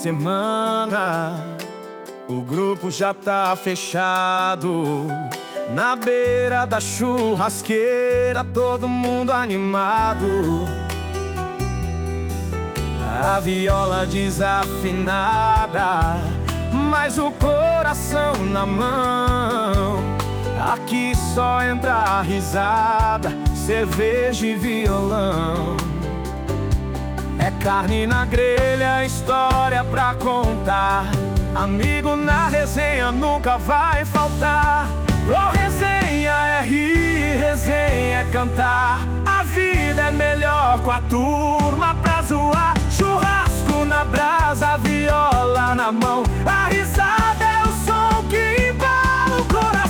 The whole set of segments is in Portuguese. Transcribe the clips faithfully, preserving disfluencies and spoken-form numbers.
semana, o grupo já tá fechado. Na beira da churrasqueira, todo mundo animado. A viola desafinada, mas o coração na mão. Aqui só entra a risada, cerveja e violão. É carne na grelha, história pra contar. Amigo na resenha nunca vai faltar. Oh, resenha é rir, resenha é cantar. A vida é melhor com a turma pra zoar. Churrasco na brasa, viola na mão. A risada é o som que embala o coração.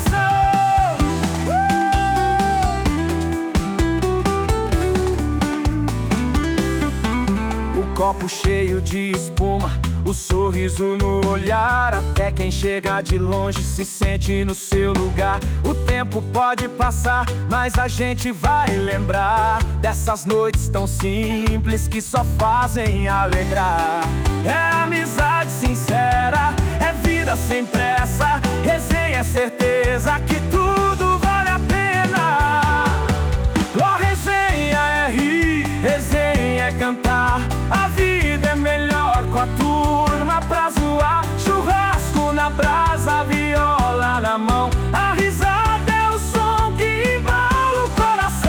O copo cheio de espuma, o sorriso no olhar. Até quem chega de longe se sente no seu lugar. O tempo pode passar, mas a gente vai lembrar dessas noites tão simples que só fazem alegrar. É amizade sincera, é vida sem pressa. Resenha é certeza que tudo vale a pena. Oh, resenha é rir, resenha é cantar. A vida é melhor com a turma pra zoar. Churrasco na brasa, viola na mão. A risada é o som que embala o coração.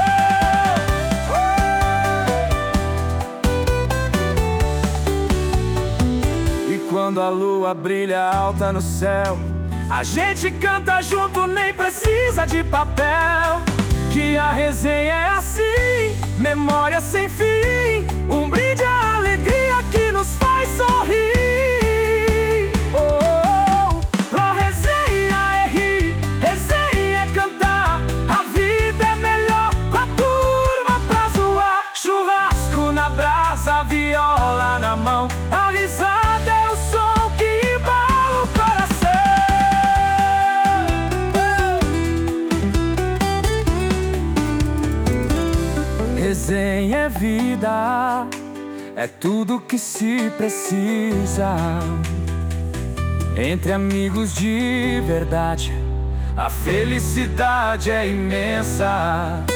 E quando a lua brilha alta no céu, a gente canta junto, nem precisa de papel. Que a resenha é assim, memória sem fim. Um brinde à alegria que nos faz sorrir. Oh, oh, oh. Oh, resenha é rir, resenha é cantar. A vida é melhor com a turma pra zoar. Churrasco na brasa, viola na mão. A risada é o som que embala o coração. Resenha é vida, é tudo que se precisa. Entre amigos de verdade, a felicidade é imensa.